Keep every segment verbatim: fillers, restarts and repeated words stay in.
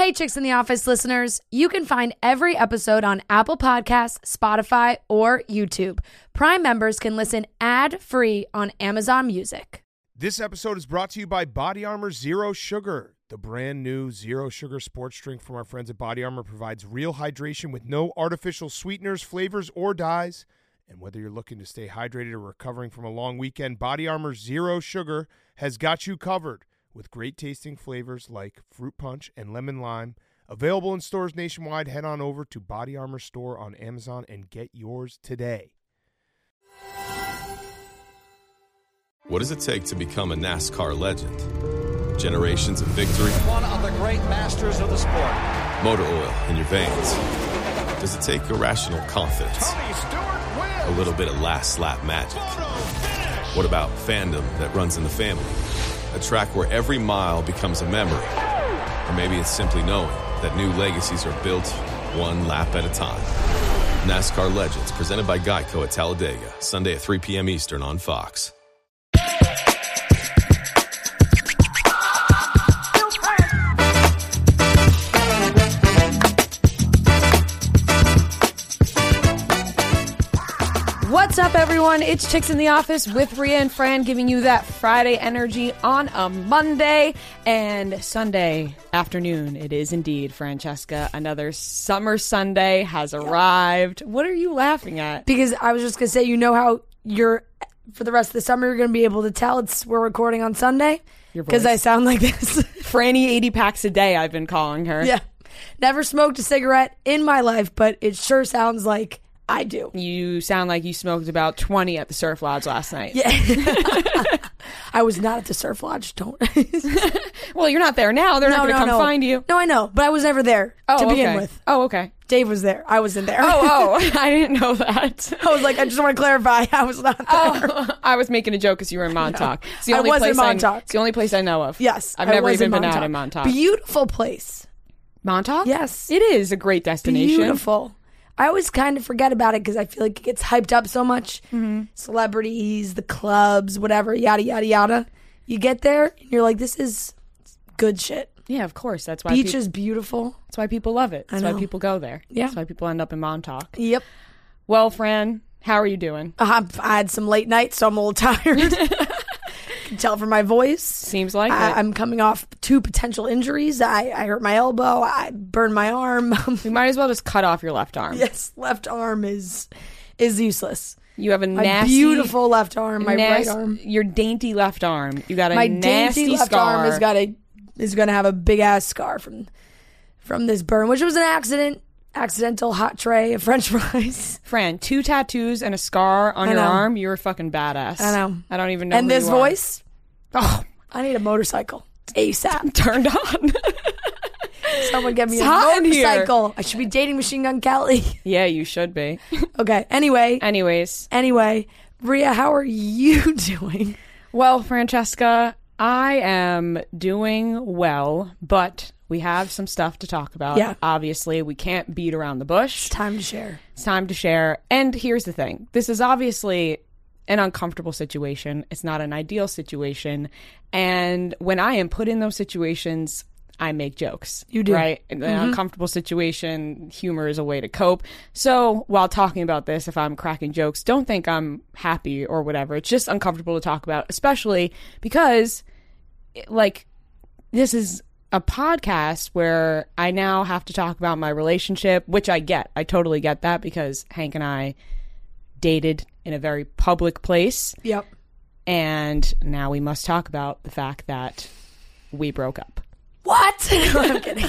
Hey, Chicks in the Office listeners, you can find every episode on Apple Podcasts, Spotify, or YouTube. Prime members can listen ad-free on Amazon Music. This episode is brought to you by Body Armor Zero Sugar. The brand new Zero Sugar sports drink from our friends at Body Armor provides real hydration with no artificial sweeteners, flavors, or dyes. And whether you're looking to stay hydrated or recovering from a long weekend, Body Armor Zero Sugar has got you covered with great tasting flavors like fruit punch and lemon lime. Available in stores nationwide. Head on over to Body Armor store on Amazon and get yours today. What does it take to become a NASCAR legend? Generations of victory? One of the great masters of the sport. Motor oil in your veins? Does it take irrational confidence? Tony Stewart wins. A little bit of last lap magic? What about fandom that runs in the family? A track where every mile becomes a memory? Or maybe it's simply knowing that new legacies are built one lap at a time. NASCAR Legends, presented by Geico at Talladega, Sunday at three p.m. Eastern on Fox. What's up, everyone? It's Chicks in the Office with Rhea and Fran, giving you that Friday energy on a Monday and Sunday afternoon. It is indeed, Francesca. Another summer Sunday has arrived. What are you laughing at? Because I was just going to say, you know how you're, for the rest of the summer, you're going to be able to tell it's we're recording on Sunday? Because I sound like this. Franny eighty packs a day, I've been calling her. Yeah. Never smoked a cigarette in my life, but it sure sounds like I do. You sound like you smoked about twenty at the Surf Lodge last night. Yeah. I was not at the Surf Lodge. Don't. Well, you're not there now. They're no, not going to no, come no. find you. No, I know, but I was never there oh, to begin okay. with. Oh, okay. Dave was there. I wasn't there. Oh, oh. I didn't know that. I was like, I just want to clarify, I was not there. Oh, I was making a joke because you were in Montauk. It's the I only was in place Montauk. It's the only place I know of. Yes. I've I never was even in been out Montauk. in Montauk. Beautiful place. Montauk? Yes. It is a great destination. Beautiful. I always kind of forget about it because I feel like it gets hyped up so much. Mm-hmm. Celebrities, the clubs, whatever, yada, yada, yada. You get there and you're like, this is good shit. Yeah, of course. That's why Beach peop- is beautiful. That's why people love it. That's I why know. people go there. Yeah. That's why people end up in Montauk. Yep. Well, Fran, how are you doing? Uh, I had some late nights, so I'm a little tired. Can tell from my voice. Seems like I, it. I'm coming off two potential injuries. I, I hurt my elbow. I burned my arm. We might as well just cut off your left arm. Yes, left arm is is useless. You have a My nasty, beautiful left arm. My nas- right arm. Your dainty left arm. You got a My nasty dainty left scar. arm has got a is going to have a big ass scar from from this burn, which was an accident, accidental hot tray of French fries. Fran, two tattoos and a scar on I your know. arm. You're a fucking badass. I know. I don't even know. And who this you are. voice, oh, I need a motorcycle ASAP. Turned on. Someone get me It's a hot in here. motorcycle. I should be dating Machine Gun Kelly. Yeah, you should be. Okay. Anyway. Anyways, Anyway, Rhea, how are you doing? well, Francesca, I am doing well, but we have some stuff to talk about. Yeah. Obviously, we can't beat around the bush. Time to share. It's time to share. And here's the thing. This is obviously an uncomfortable situation. It's not an ideal situation. And when I am put in those situations, I make jokes. You do. Right? In an uncomfortable situation, humor is a way to cope. So while talking about this, if I'm cracking jokes, don't think I'm happy or whatever. It's just uncomfortable to talk about, especially because, like, this is a podcast where I now have to talk about my relationship, which I get. I totally get that because Hank and I dated in a very public place. Yep. And now we must talk about the fact that we broke up. What? No, I'm kidding.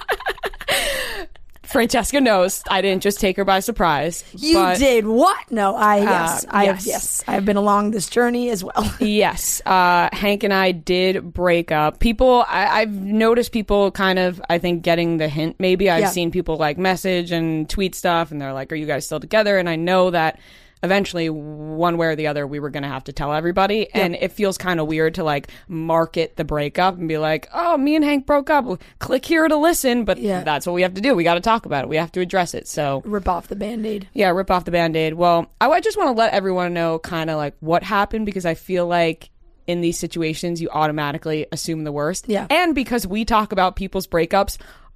Francesca knows I didn't just take her by surprise. You but, did what? No, I yes, Uh, I yes. have yes, I have been along this journey as well. Yes, uh, Hank and I did break up. People, I, I've noticed people kind of, I think, getting the hint. Maybe I've Yeah. seen people like message and tweet stuff, and they're like, "Are you guys still together?" And I know that eventually, one way or the other, we were going to have to tell everybody. Yeah. And it feels kind of weird to like market the breakup and be like, oh, me and Hank broke up. Click here to listen. But Yeah. that's what we have to do. We got to talk about it. We have to address it. So Rip off the Band-Aid. yeah, rip off the Band-Aid. Well, I, I just want to let everyone know kind of like what happened, because I feel like in these situations, you automatically assume the worst. Yeah. And because we talk about people's breakups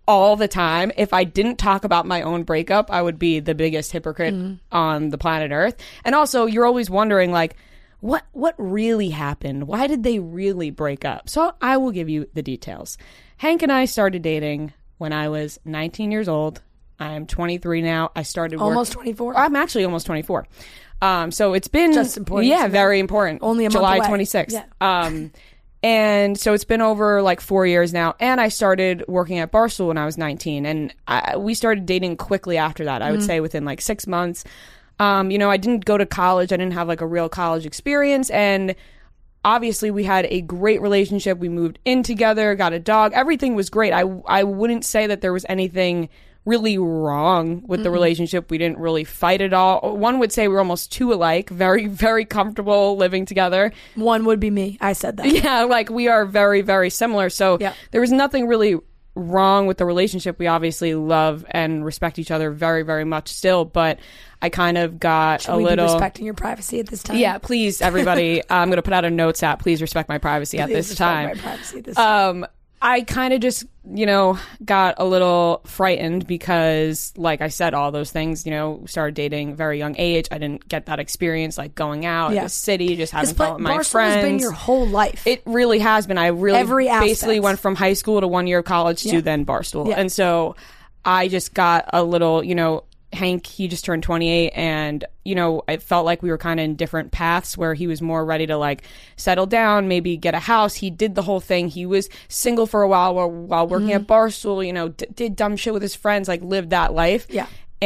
all the time. If I didn't talk about my own breakup, I would be the biggest hypocrite mm-hmm. on the planet Earth. And also, you're always wondering, like, what what really happened? Why did they really break up? So I will give you the details. Hank and I started dating when I was nineteen years old. I am twenty-three now. I started work- almost twenty-four. I'm actually almost twenty-four. Um, so it's been just important. Yeah, very important. Only a month July away. twenty-sixth. Yeah. Um, and so it's been over like four years now. And I started working at Barstool when I was nineteen, and I, we started dating quickly after that. I would mm-hmm. say within like six months. Um, you know, I didn't go to college. I didn't have like a real college experience, and obviously we had a great relationship. We moved in together, got a dog. Everything was great. I I wouldn't say that there was anything really wrong with mm-hmm. the relationship. We didn't really fight at all. One would say we're almost two alike, very, very comfortable living together. One would be me. I said that. Yeah, like we are very, very similar. So yeah. there was nothing really wrong with the relationship. We obviously love and respect each other very, very much still, but I kind of got Should a we little... be respecting your privacy at this time? Yeah, please, everybody. I'm going to put out a notes app. Please respect my privacy please at this respect time. My privacy at this time. Um, I kind of just, you know, got a little frightened because, like I said, all those things, you know, started dating very young age. I didn't get that experience, like going out yeah. in the city, just having fun with my Barstool friends. Has been your whole life. It really has been. I really Every basically aspect. went from high school to one year of college yeah. to then Barstool. Yeah. And so I just got a little, you know, Hank, he just turned twenty-eight, and, you know, it felt like we were kind of in different paths where he was more ready to, like, settle down, maybe get a house. He did the whole thing. He was single for a while while, while working mm-hmm. at Barstool, you know, d- did dumb shit with his friends, like, lived that life. Yeah.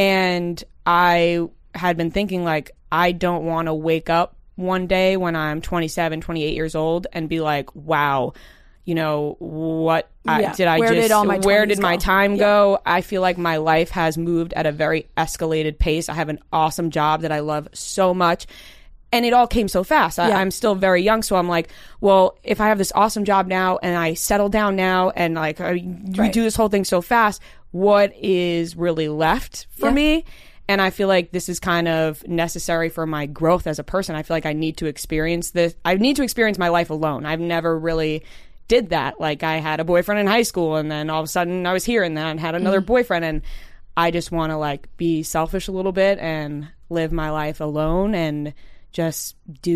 And I had been thinking, like, I don't want to wake up one day when I'm twenty-seven, twenty-eight years old and be like, wow, you know, what I, yeah. did I where just, did all my where did my go? time yeah. go? I feel like my life has moved at a very escalated pace. I have an awesome job that I love so much. And it all came so fast. I, yeah. I'm still very young. So I'm like, well, if I have this awesome job now and I settle down now and like I, you right. do this whole thing so fast, what is really left for yeah. me? And I feel like this is kind of necessary for my growth as a person. I feel like I need to experience this. I need to experience my life alone. I've never really did that. Like I had a boyfriend in high school and then all of a sudden I was here and then had another mm. boyfriend, and I just want to like be selfish a little bit and live my life alone and just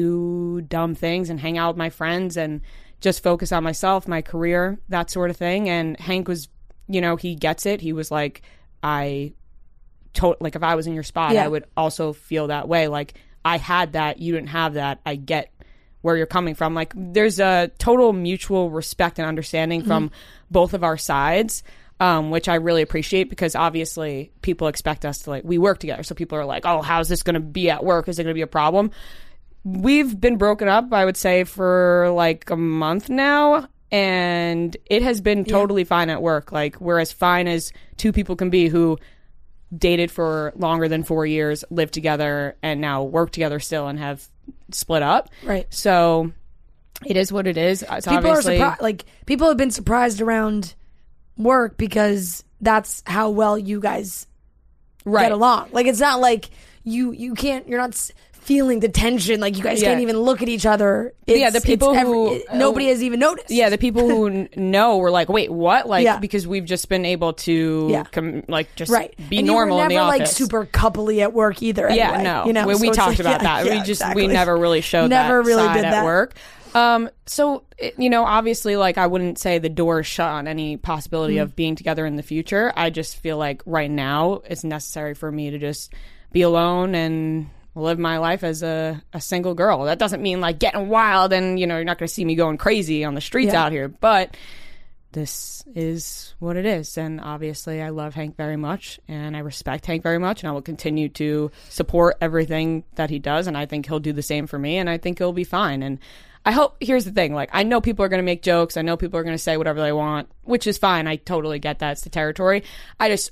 do dumb things and hang out with my friends and just focus on myself, my career, that sort of thing. And Hank was, you know, he gets it. He was like, I to- like if I was in your spot, yeah. I would also feel that way. Like I had that, you didn't have that. I get where you're coming from. Like there's a total mutual respect and understanding mm-hmm. from both of our sides, um, which I really appreciate, because obviously people expect us to like, we work together. So people are like, oh, how's this going to be at work? Is it going to be a problem? We've been broken up, I would say, for like a month now, and it has been totally yeah. fine at work. Like we're as fine as two people can be who dated for longer than four years, lived together, and now work together still and have split up. Right. So it is what it is. It's people obviously... are surprised. Like people have been surprised around work because that's how well you guys right. get along. Like it's not like you you can't. You're not feeling the tension. Like you guys yeah. can't even look at each other. It's, yeah, the people every, who it, nobody has even noticed. Yeah, the people who n- know were like, wait, what? Like yeah. because we've just been able to yeah. com- like just right. be and normal you were never, in the office. Like super coupley at work either. Anyway, yeah, no. You know, we, we so talked like, about yeah, that. yeah, we just exactly. we never really showed never that really side did at that. work. Um, so it, you know, obviously, like I wouldn't say the door is shut on any possibility mm. of being together in the future. I just feel like right now it's necessary for me to just be alone and live my life as a, a single girl. That doesn't mean like getting wild and, you know, you're not going to see me going crazy on the streets yeah. out here, but this is what it is. And obviously I love Hank very much and I respect Hank very much, and I will continue to support everything that he does. And I think he'll do the same for me, and I think he'll be fine. And I hope, here's the thing, like I know people are going to make jokes. I know people are going to say whatever they want, which is fine. I totally get that. It's the territory. I just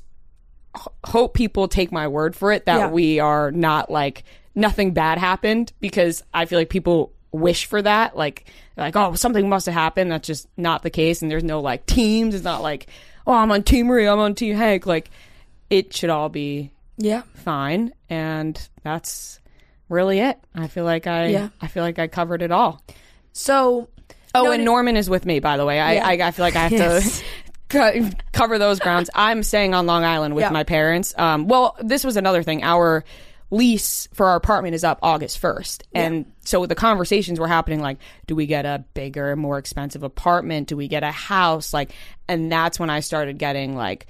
hope people take my word for it that yeah. we are not like nothing bad happened, because I feel like people wish for that, like like oh, something must have happened. That's just not the case. And there's no like teams. It's not like, oh, I'm on Team Marie, I'm on Team Hank. Like it should all be yeah fine, and that's really it. I feel like I yeah. I feel like I covered it all. So oh no, and no, Norman is with me, by the way. I yeah. I, I feel like I have yes. to co- cover those grounds. I'm staying on Long Island with Yeah. my parents. Um, well, this was another thing. Our lease for our apartment is up August first. And Yeah. so the conversations were happening like, do we get a bigger, more expensive apartment? Do we get a house? Like, and that's when I started getting like,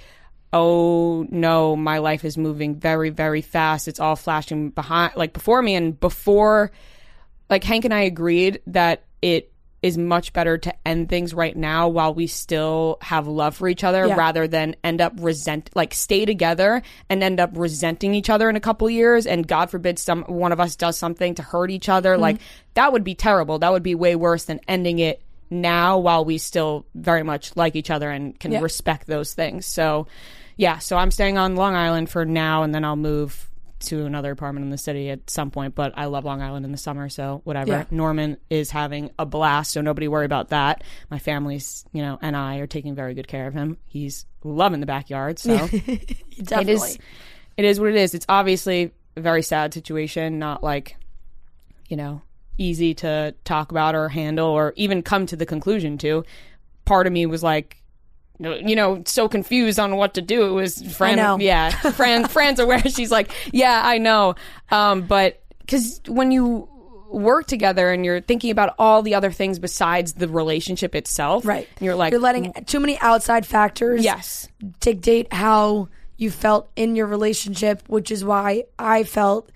oh no, my life is moving very, very fast. It's all flashing behind, like before me. And before, like Hank and I agreed that it is much better to end things right now while we still have love for each other Yeah. rather than end up resent, like stay together and end up resenting each other in a couple of years. And God forbid some one of us does something to hurt each other. Mm-hmm. Like that would be terrible. That would be way worse than ending it now while we still very much like each other and can Yeah. respect those things. So yeah, so I'm staying on Long Island for now, and then I'll move to another apartment in the city at some point. But I love Long Island in the summer, so whatever. Yeah. Norman is having a blast, so nobody worry about that. My family's, you know, and I are taking very good care of him. He's loving the backyard, so Definitely. it is. It is what it is. It's obviously a very sad situation, not like, you know, easy to talk about or handle or even come to the conclusion to. Part of me was like, you know, so confused on what to do. It was Fran, I know. yeah, Fran, Fran's aware. She's like, yeah, I know. Um, but because when you work together and you're thinking about all the other things besides the relationship itself, Right. You're like, you're letting too many outside factors yes, dictate how you felt in your relationship, which is why I felt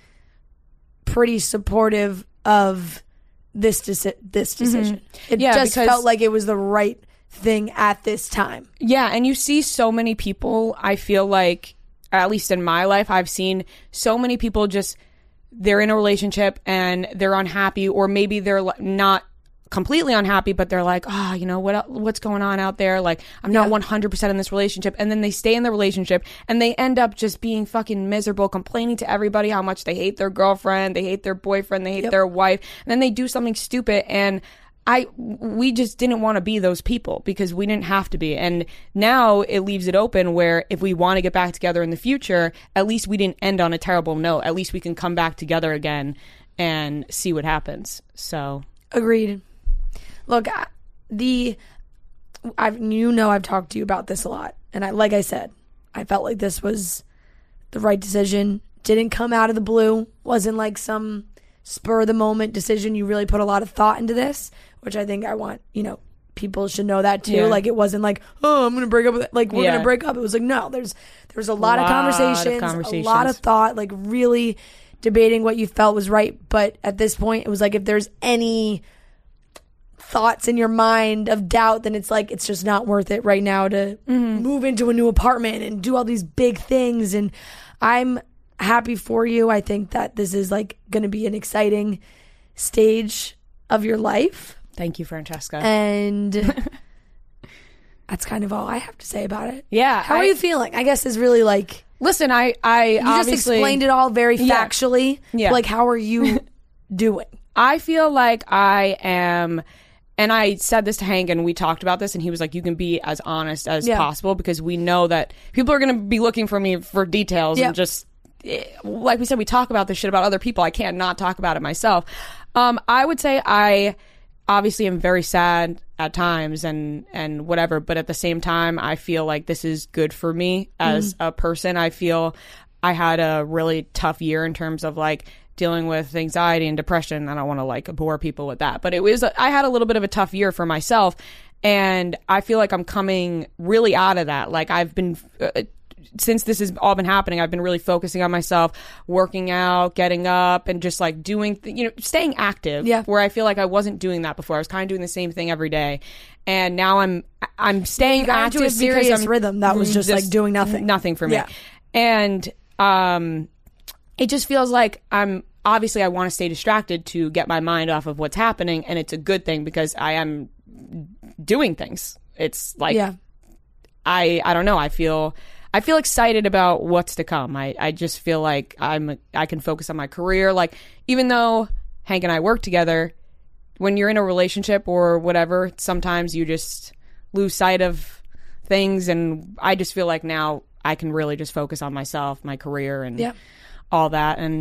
pretty supportive of this deci- this decision. It Yeah, just because- felt like it was the right thing at this time. yeah. And you see so many people, I feel like, at least in my life, I've seen so many people just, they're in a relationship and they're unhappy, or maybe they're li- not completely unhappy, but they're like, oh, you know, what el- what's going on out there? Like, I'm not Yeah. one hundred percent in this relationship. And then they stay in the relationship and they end up just being fucking miserable, complaining to everybody how much they hate their girlfriend, they hate their boyfriend, they hate Yep. their wife. And then they do something stupid, and I, we just didn't want to be those people because we didn't have to be. And now it leaves it open where if we want to get back together in the future, at least we didn't end on a terrible note. At least we can come back together again and see what happens. So Agreed. Look, I- the I've you know I've talked to you about this a lot, and I like I said, I felt like this was the right decision. Didn't come out of the blue. Wasn't like some spur of the moment decision. You really put a lot of thought into this, which I think I want, you know, people should know that too. Yeah. Like it wasn't like, oh, I'm going to break up with it. Like we're Yeah. going to break up. It was like, no, there's, there's a lot, of, Lot of conversations, conversations. a lot of thought, like really debating what you felt was right. But at this point, it was like, if there's any thoughts in your mind of doubt, then it's like, it's just not worth it right now to move into a new apartment and do all these big things. And I'm happy for you. I think that this is like going to be an exciting stage of your life. thank you, Francesca. And that's kind of all I have to say about it. yeah. How I- are you feeling? I guess is really like, Listen, I, I you just obviously explained it all very Yeah. factually. Yeah. Like, how are you doing? I feel like I am, and I said this to Hank, and we talked about this, and he was like, you can be as honest as Yeah. possible because we know that people are going to be looking for me for details Yeah. and just, eh, like we said, we talk about this shit about other people. I can't not talk about it myself. Um, I would say I obviously am very sad at times and, and whatever, but at the same time, I feel like this is good for me as a person. I feel I had a really tough year in terms of like dealing with anxiety and depression. I don't want to like bore people with that, but it was, I had a little bit of a tough year for myself, and I feel like I'm coming really out of that. Like I've been, uh, since this has all been happening, I've been really focusing on myself, working out, getting up, and just like doing, th- you know, staying active. Yeah. Where I feel like I wasn't doing that before. I was kind of doing the same thing every day, and now I'm I'm staying You got active into a serious because I'm rhythm that was just, like, doing nothing. nothing for me. Yeah. And um, it just feels like I'm obviously I want to stay distracted to get my mind off of what's happening, and it's a good thing because I am doing things. It's like Yeah. I I don't know. I feel I feel excited about what's to come. I, I just feel like I'm I can focus on my career. Like even though Hank and I work together, when you're in a relationship or whatever, sometimes you just lose sight of things, and I just feel like now I can really just focus on myself, my career, and Yeah. all that. And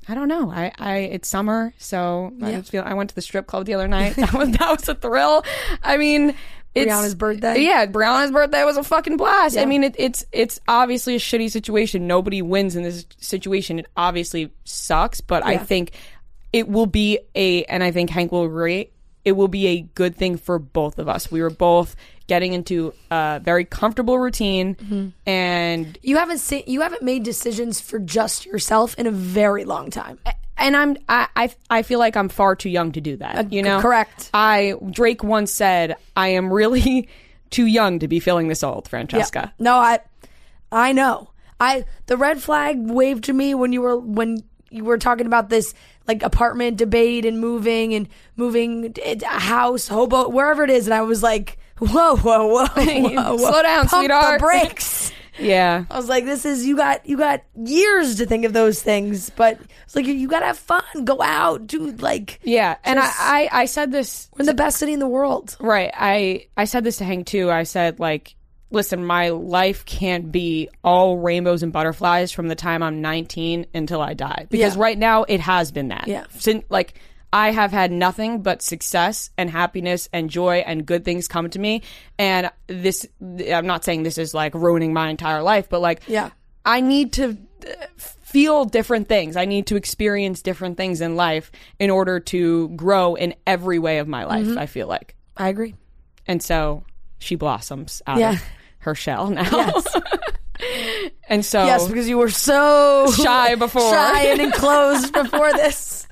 I don't know. I, I it's summer, so I Yeah. just feel I went to the strip club the other night. That was that was a thrill. I mean, it's Brianna's birthday. Yeah, Brianna's birthday was a fucking blast. Yeah. I mean, it, it's it's obviously a shitty situation. Nobody wins in this situation. It obviously sucks, but I Yeah. think it will be a, and I think Hank will agree, it will be a good thing for both of us. We were both getting into a very comfortable routine, Mm-hmm. and You haven't seen, you haven't made decisions for just yourself in a very long time. and I'm I, I I feel like I'm far too young to do that. You know, correct. I Drake once said, "I am really too young to be feeling this old," Francesca. Yeah. No, I I know. I the red flag waved to me when you were when you were talking about this like apartment debate and moving and moving a house, hobo, wherever it is, and I was like, whoa, whoa, whoa, whoa, whoa. Slow down, Pump sweetheart. the brakes. Yeah. I was like, this is you got you got years to think of those things, but it's like you gotta have fun, go out, do like Yeah, and I, just- I, I said this we're in the best city in the world. right. I I said this to Hank too. I said like, listen, my life can't be all rainbows and butterflies from the time I'm nineteen until I die, because Yeah. right now it has been that. Yeah. Since like I have had nothing but success and happiness and joy and good things come to me, and this I'm not saying this is like ruining my entire life, but like Yeah. I need to uh, feel different things. I need to experience different things in life in order to grow in every way of my life, I feel like. I agree. And so she blossoms out Yeah. of her shell now. Yes. And so Yes, because you were so Shy before. shy and enclosed before this.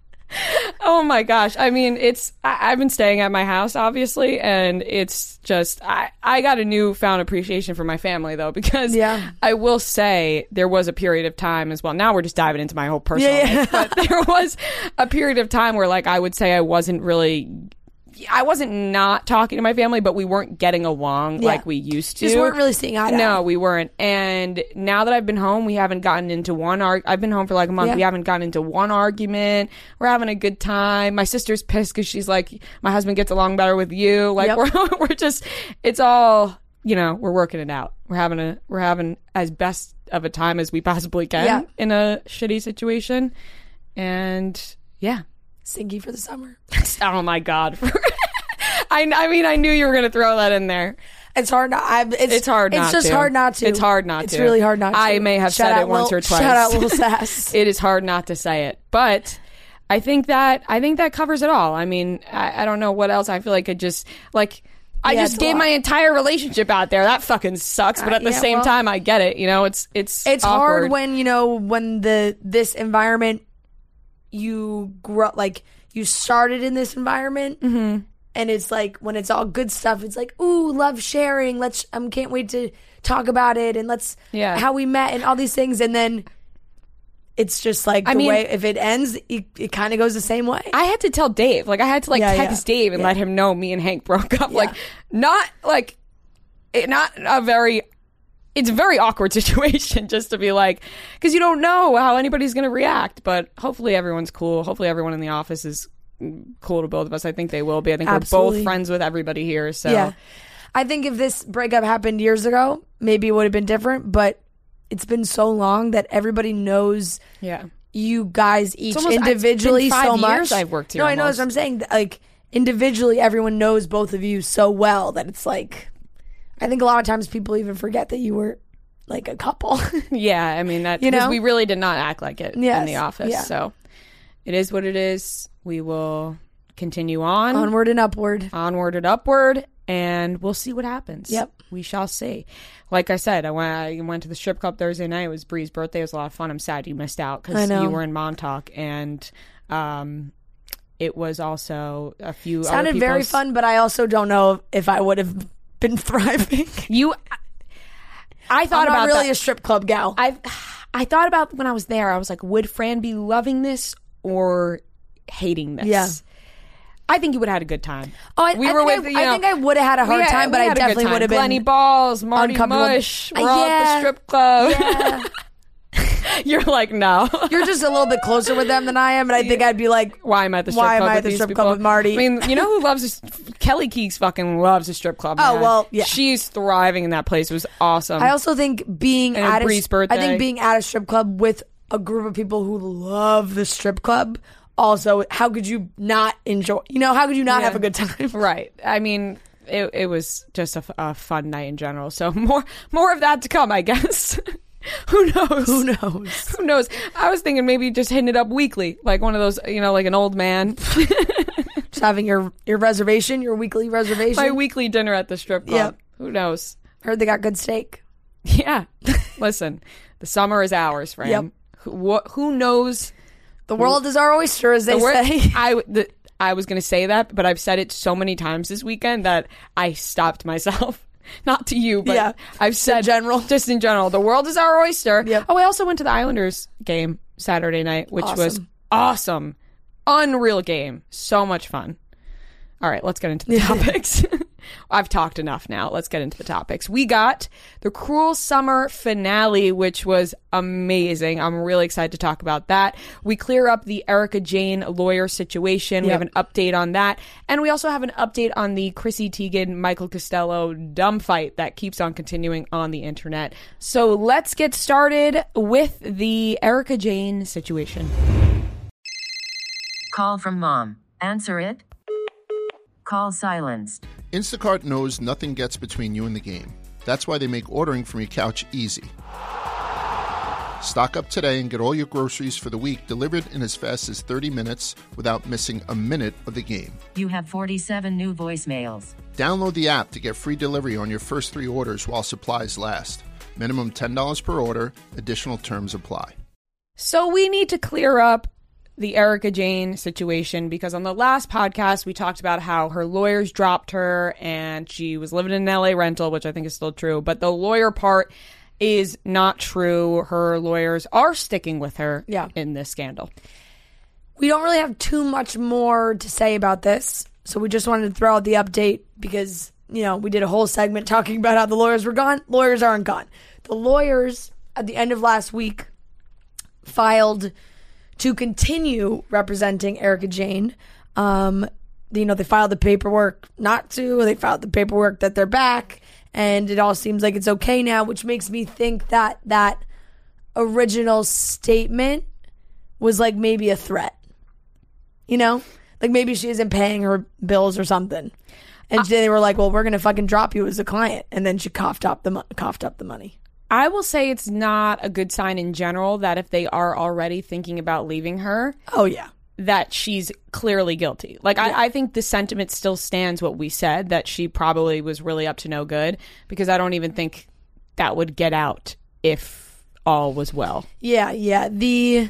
oh my gosh. I mean, it's, I, I've been staying at my house, obviously, and it's just, I, I got a newfound appreciation for my family, though, because Yeah. I will say there was a period of time as well. Now we're just diving into my whole personal Yeah, yeah. life, but there was a period of time where, like, I would say I wasn't really, I wasn't not talking to my family, but we weren't getting along Yeah. like we used to. Just weren't really seeing eye to No, eye. we weren't. And now that I've been home, we haven't gotten into one arg. I've been home for like a month. Yeah. We haven't gotten into one argument. We're having a good time. My sister's pissed because she's like, my husband gets along better with you. Like Yep. we're we're just, it's all, you know, we're working it out. We're having a we're having as best of a time as we possibly can Yeah. in a shitty situation. And yeah. Sinky for the summer. Oh my god. I I mean I knew you were gonna throw that in there. It's hard not. I, it's, It's hard It's not just to. hard not to. It's hard not It's to. really hard not to. I may have Shout said out it once Lil- or twice. Shout out Little Sass. It is hard not to say it, but I think that I think that covers it all. I mean, I, I don't know what else. I feel like it just like I Yeah, just it's a gave lot. my entire relationship out there. That fucking sucks. But Uh, at the yeah, same well- time, I get it. You know, it's it's It's awkward. hard when you know when the this environment you grow like you started in this environment. Mm-hmm. And it's like when it's all good stuff, it's like, ooh, love sharing. Let's, I um, can't wait to talk about it, and let's, Yeah. how we met, and all these things. And then it's just like I the mean- way if it ends, it, it kind of goes the same way. I had to tell Dave, like I had to like Yeah, text yeah. Dave and Yeah. let him know me and Hank broke up. Like not like it, not a very. It's a very awkward situation just to be like, because you don't know how anybody's going to react. But hopefully everyone's cool. Hopefully everyone in the office is cool to both of us. I think they will be. I think we're Absolutely. both friends with everybody here. So Yeah. I think if this breakup happened years ago, maybe it would have been different, but it's been so long that everybody knows yeah. you guys each almost- it's been individually five so much. years I've worked here No, I know almost. that's what I'm saying. That, like individually, everyone knows both of you so well that it's like, I think a lot of times people even forget that you were like a couple. Yeah, I mean that You because know? we really did not act like it in Yes, the office. yeah. So it is what it is. We will continue on. Onward and upward. onward and upward, and we'll see what happens. Yep. We shall see. Like I said, I went, I went to the strip club Thursday night. It was Bree's birthday. It was a lot of fun. I'm sad you missed out I because know. you were in Montauk, and um, it was also a few other Sounded very people's- fun, but I also don't know if I would have been thriving. You, I thought I'm not about really that. a strip club gal. I, I thought about when I was there. I was like, would Fran be loving this or hating this? Yeah. I think you would have had a good time. Oh, I, we I were think with, I, you I know, think I would have had a hard we had- time, but we I had a good definitely time. would have been Glenny Balls, Marty uncomfortable. Mush. We're Uh, all at yeah. the strip club. Yeah. You're like, no. You're just a little bit closer with them than I am, and I think I'd be like, Why am I at the strip Why am club I with at the these strip people? club with Marty? I mean, you know who loves this? Kelly Keeks fucking loves a strip club. Oh, man. well, yeah. She's thriving in that place. It was awesome. I also think being And at a, Bree's I birthday. think being at a strip club with a group of people who love the strip club. Also, how could you not enjoy, you know, how could you not Yeah. have a good time? Right. I mean, it, it was just a, f- a fun night in general. So more more of that to come, I guess. Who knows? Who knows? Who knows? I was thinking maybe just hitting it up weekly, like one of those, you know, like an old man. Just having your, your reservation, your weekly reservation. My weekly dinner at the strip club. Yep. Who knows? Heard they got good steak. Yeah. Listen, the summer is ours, Fran. Yep. Who, wh- who knows? The world is our oyster, as they The word- say. I, the, I was going to say that, but I've said it so many times this weekend that I stopped myself. Not to you, but Yeah. I've said In general. just in general. The world is our oyster. Yep. Oh, I also went to the Islanders game Saturday night, which was Awesome. awesome. Unreal game. So much fun. All right, let's get into the topics. I've talked enough now. Let's get into the topics. We got the Cruel Summer finale, which was amazing. I'm really excited to talk about that. We clear up the Erika Jayne lawyer situation. We Yep. have an update on that. And we also have an update on the Chrissy Teigen, Michael Costello dumb fight that keeps on continuing on the internet. So let's get started with the Erika Jayne situation. Call from mom. Answer it. Call silenced. Instacart knows nothing gets between you and the game. That's why they make ordering from your couch easy. Stock up today and get all your groceries for the week delivered in as fast as thirty minutes without missing a minute of the game. You have forty-seven new voicemails. Download the app to get free delivery on your first three orders while supplies last. Minimum ten dollars per order. Additional terms apply. So we need to clear up the Erika Jayne situation because on the last podcast we talked about how her lawyers dropped her and she was living in an L A rental, which I think is still true, but the lawyer part is not true. Her lawyers are sticking with her Yeah. in this scandal. We don't really have too much more to say about this, so we just wanted to throw out the update because, you know, we did a whole segment talking about how the lawyers were gone. Lawyers aren't gone. The lawyers, at the end of last week, filed to continue representing Erika Jayne. Um, you know, they filed the paperwork not to, they filed the paperwork that they're back, and it all seems like it's okay now, which makes me think that that original statement was like maybe a threat. You know? Like maybe she isn't paying her bills or something. And uh, they were like, well, we're going to fucking drop you as a client. And then she coughed up the mo- coughed up the money. I will say it's not a good sign in general that if they are already thinking about leaving her, Oh, yeah. that she's clearly guilty. Like, Yeah. I, I think the sentiment still stands what we said, that she probably was really up to no good, because I don't even think that would get out if all was well. Yeah, yeah. The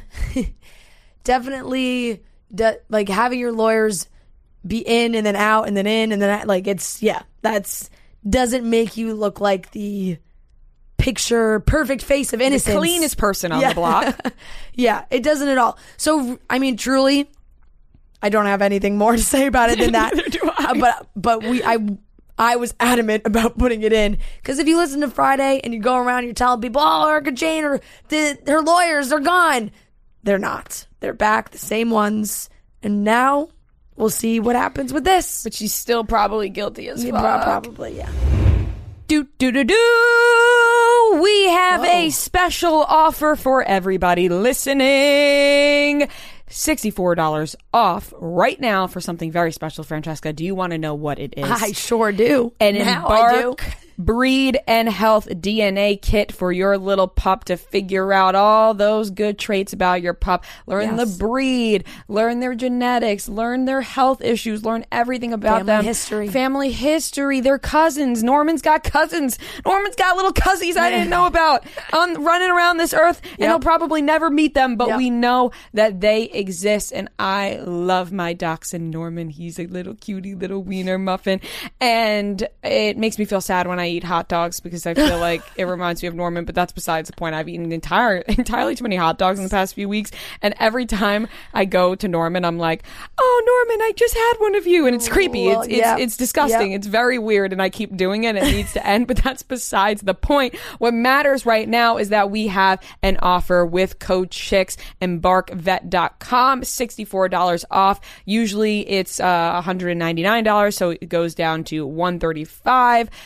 definitely, de- like, having your lawyers be in and then out and then in and then out, like, it's, yeah, that's, doesn't make you look like the picture perfect face of innocence. The cleanest person on Yeah. the block. Yeah, it doesn't at all. So, I mean, truly, I don't have anything more to say about it than that. Neither do I. Uh, but but we I I was adamant about putting it in because if you listen to Friday and you go around, you're telling people, "Oh, Erika Jayne or the her lawyers are gone." They're not. They're back, the same ones, and now we'll see what happens with this. But she's still probably guilty as Yeah, fuck. probably, yeah. Do do do do. We have Whoa. a special offer for everybody listening. sixty-four dollars off right now for something very special. Francesca, do you want to know what it is? I sure do. An now I do. Embark Breed and Health D N A kit for your little pup to figure out all those good traits about your pup. Learn Yes. the breed, learn their genetics, learn their health issues, learn everything about Family them. history. Family history, their cousins. Norman's got cousins. Norman's got little cousins I didn't know about on running around this earth, and Yep. he'll probably never meet them, but Yep. we know that they exist, and I love my dachshund Norman. He's a little cutie little wiener muffin, and it makes me feel sad when I eat hot dogs because I feel like it reminds me of Norman, but that's besides the point. I've eaten entire entirely too many hot dogs in the past few weeks, and every time I go to Norman, I'm like, oh, Norman, I just had one of you, and it's creepy. Well, it's it's, yeah. it's disgusting. Yep. It's very weird, and I keep doing it. It needs to end, but that's besides the point. What matters right now is that we have an offer with code Chicks, embark vet dot com, sixty-four dollars off. Usually it's uh, one hundred ninety-nine dollars, so it goes down to one hundred thirty-five dollars. Um,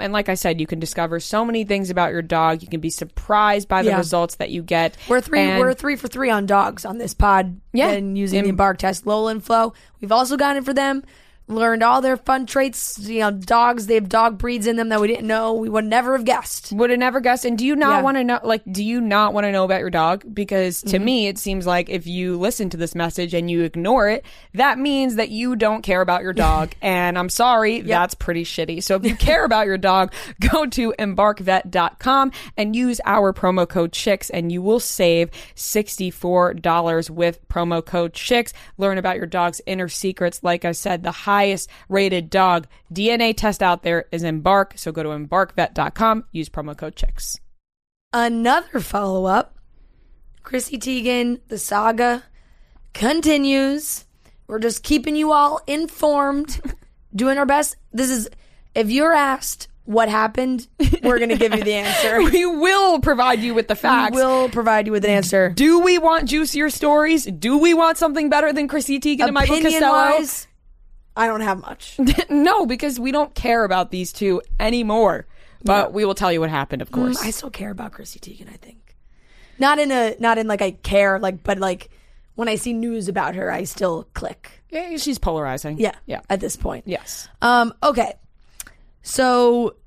and like I said, you can discover so many things about your dog. You can be surprised by the Yeah. results that you get. We're three. And we're three for three on dogs on this pod. Yeah. and using And- the Embark test, Lola and Flo. We've also gotten it for them. Learned all their fun traits. You know, dogs. They have dog breeds in them that we didn't know. We would never have guessed. Would have never guessed. And do you not Yeah. want to know, like, do you not want to know about your dog? Because to Mm-hmm. me, it seems like if you listen to this message and you ignore it, that means that you don't care about your dog. And I'm sorry, that's pretty shitty. So if you care about your dog, go to embark vet dot com and use our promo code CHICKS and you will save sixty-four dollars with promo code CHICKS. Learn about your dog's inner secrets. Like I said, the highest rated dog D N A test out there is Embark. So go to embark vet dot com, use promo code CHICKS. Another follow up. Chrissy Teigen, the saga continues. We're just keeping you all informed, doing our best. This is, if you're asked what happened, we're going to give you the answer. We will provide you with the facts. We will provide you with an answer. Do we want juicier stories? Do we want something better than Chrissy Teigen and Michael Costello? Opinion-wise, I don't have much. No, because we don't care about these two anymore. But we will tell you what happened, of course. Mm, I still care about Chrissy Teigen, I think. Not in a, not in like I care, like, but like when I see news about her, I still click. Yeah, she's polarizing. Yeah. Yeah. At this point. Yes. Um, okay. So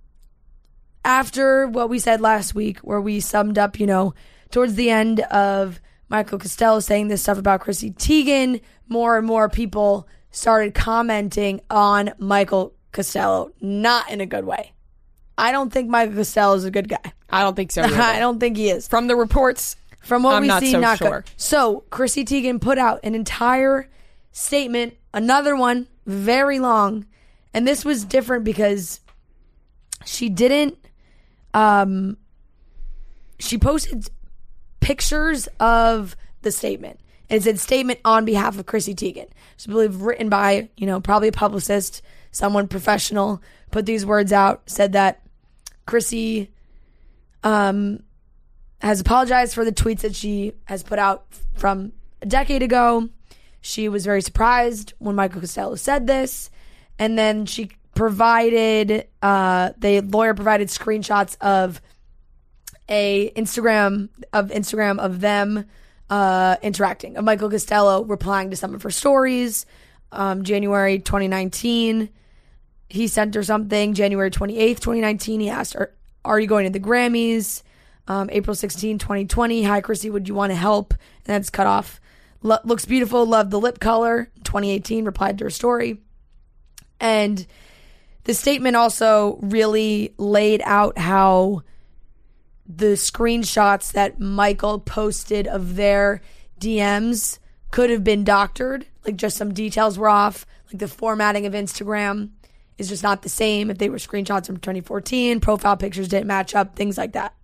after what we said last week, where we summed up, you know, towards the end of Michael Costello saying this stuff about Chrissy Teigen, more and more people started commenting on Michael Costello, not in a good way. I don't think Michael Costello is a good guy. I don't think so either. I don't think he is. From the reports, From what I'm we not see, so not sure. good. So Chrissy Teigen put out an entire statement, another one, very long, and this was different because she didn't. Um, she posted pictures of the statement. And it said statement on behalf of Chrissy Teigen. So I believe written by, you know, probably a publicist, someone professional, put these words out, said that Chrissy um, has apologized for the tweets that she has put out from a decade ago. She was very surprised when Michael Costello said this. And then she provided, uh, the lawyer provided screenshots of a Instagram, of Instagram of them uh, interacting, of Michael Costello replying to some of her stories. Um, January twenty nineteen, he sent her something. January twenty-eighth, twenty nineteen, he asked her, are you going to the Grammys? Um, April sixteenth, twenty twenty, hi Chrissy, would you want to help? And that's cut off. Lo- looks beautiful, love the lip color. twenty eighteen, replied to her story. And the statement also really laid out how the screenshots that Michael posted of their D Ms could have been doctored. Like, just some details were off. Like, the formatting of Instagram is just not the same. If they were screenshots from twenty fourteen, profile pictures didn't match up, things like that.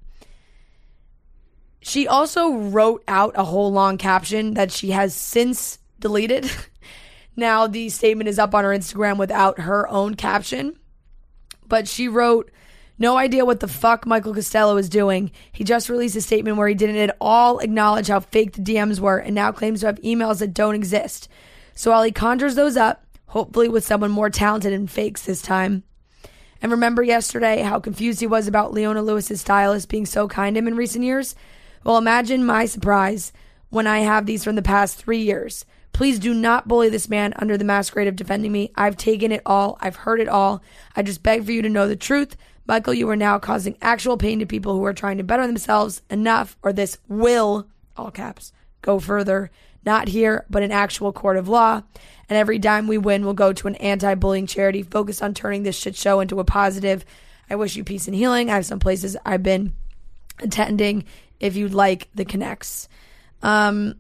She also wrote out a whole long caption that she has since deleted. Now the statement is up on her Instagram without her own caption. But she wrote, no idea what the fuck Michael Costello is doing. He just released a statement where he didn't at all acknowledge how fake the D Ms were and now claims to have emails that don't exist. So while he conjures those up, hopefully with someone more talented and fakes this time. And remember yesterday how confused he was about Leona Lewis's stylist being so kind to him in recent years? Well, imagine my surprise when I have these from the past three years. Please do not bully this man under the masquerade of defending me. I've taken it all. I've heard it all. I just beg for you to know the truth. Michael, you are now causing actual pain to people who are trying to better themselves. Enough, or this will, all caps, go further. Not here, but an actual court of law. And every dime we win will go to an anti-bullying charity focused on turning this shit show into a positive. I wish you peace and healing. I have some places I've been attending if you'd like the connects. Um,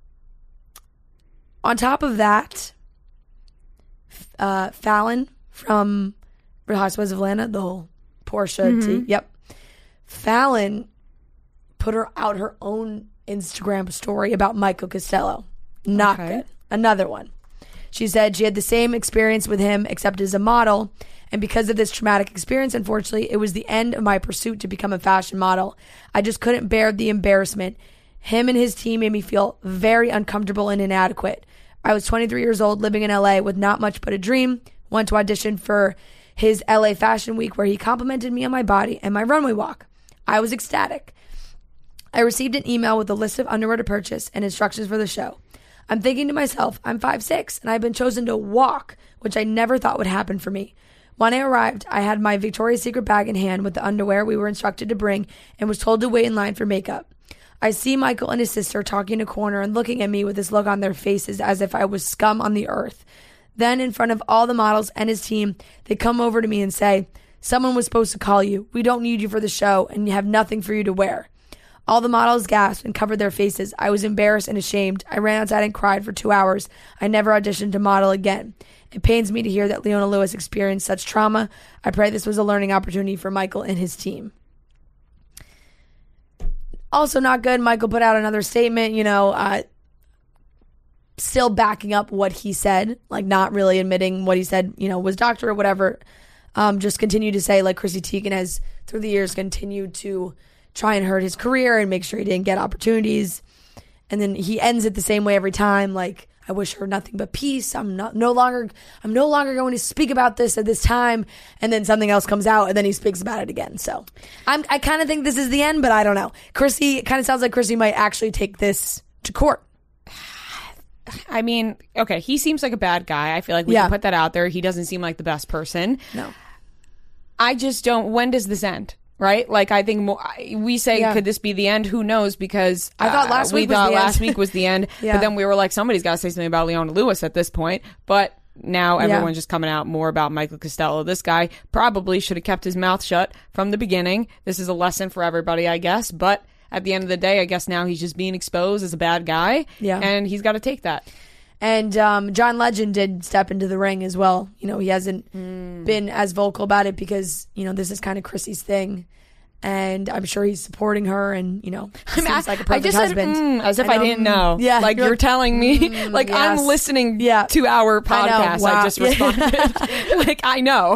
on top of that, uh, Fallon from Real Housewives of Atlanta, the whole Portia Mm-hmm. tea, yep. Fallon put her out her own Instagram story about Michael Costello. Not Okay. good. Another one. She said she had the same experience with him except as a model. And because of this traumatic experience, unfortunately, it was the end of my pursuit to become a fashion model. I just couldn't bear the embarrassment. Him and his team made me feel very uncomfortable and inadequate. I was twenty-three years old, living in L A with not much but a dream. Went to audition for his L A Fashion Week where he complimented me on my body and my runway walk. I was ecstatic. I received an email with a list of underwear to purchase and instructions for the show. I'm thinking to myself, I'm five six and I've been chosen to walk, which I never thought would happen for me. When I arrived, I had my Victoria's Secret bag in hand with the underwear we were instructed to bring and was told to wait in line for makeup. I see Michael and his sister talking in a corner and looking at me with this look on their faces as if I was scum on the earth. Then, in front of all the models and his team, they come over to me and say, someone was supposed to call you. We don't need you for the show and you have nothing for you to wear. All the models gasped and covered their faces. I was embarrassed and ashamed. I ran outside and cried for two hours. I never auditioned to model again. It pains me to hear that Leona Lewis experienced such trauma. I pray this was a learning opportunity for Michael and his team. Also not good. Michael put out another statement, you know, uh, still backing up what he said, like not really admitting what he said, you know, was doctor or whatever. Um, just continue to say, like, Chrissy Teigen has, through the years, continued to try and hurt his career and make sure he didn't get opportunities. And then he ends it the same way every time, like, I wish her nothing but peace. I'm not no longer I'm no longer going to speak about this at this time. And then something else comes out and then he speaks about it again. So I'm I kind of think this is the end, but I don't know. Chrissy, it kind of sounds like Chrissy might actually take this to court. I mean, okay, he seems like a bad guy. I feel like we Yeah. can put that out there. He doesn't seem like the best person. No. I just don't. When does this end? Right? Like, I think more, we say, Yeah. could this be the end? Who knows? Because I thought uh, last we week was thought the last end. week was the end. Yeah. But then we were like, somebody's got to say something about Leona Lewis at this point. But now everyone's Yeah. just coming out more about Michael Costello. This guy probably should have kept his mouth shut from the beginning. This is a lesson for everybody, I guess. But at the end of the day, I guess now he's just being exposed as a bad guy. Yeah. And he's got to take that. And um, John Legend did step into the ring as well. You know, he hasn't Mm. been as vocal about it because, you know, this is kind of Chrissy's thing. And I'm sure he's supporting her and, you know, seems I, like a I perfect just husband. said, mm, as if I, know, didn't know. Yeah. Like, you're, you're telling me. mm, like, yes. I'm listening Yeah. to our I know. podcast. I, Wow. just responded. Like, I know.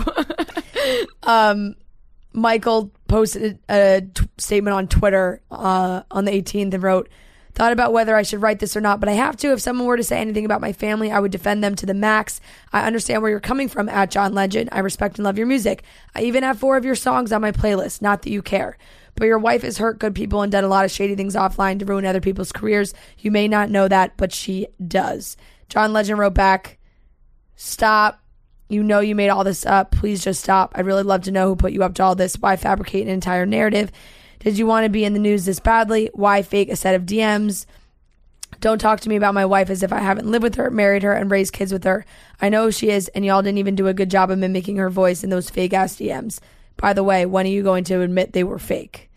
um, Michael posted a t- statement on Twitter uh, on the eighteenth and wrote, thought about whether I should write this or not, but I have to. If someone were to say anything about my family, I would defend them to the max. I understand where you're coming from at John Legend. I respect and love your music. I even have four of your songs on my playlist. Not that you care. But your wife has hurt good people and done a lot of shady things offline to ruin other people's careers. You may not know that, but she does. John Legend wrote back, stop. You know you made all this up. Please just stop. I'd really love to know who put you up to all this. Why fabricate an entire narrative? Did you want to be in the news this badly? Why fake a set of D Ms? Don't talk to me about my wife as if I haven't lived with her, married her, and raised kids with her. I know who she is, and y'all didn't even do a good job of mimicking her voice in those fake-ass D Ms. By the way, when are you going to admit they were fake?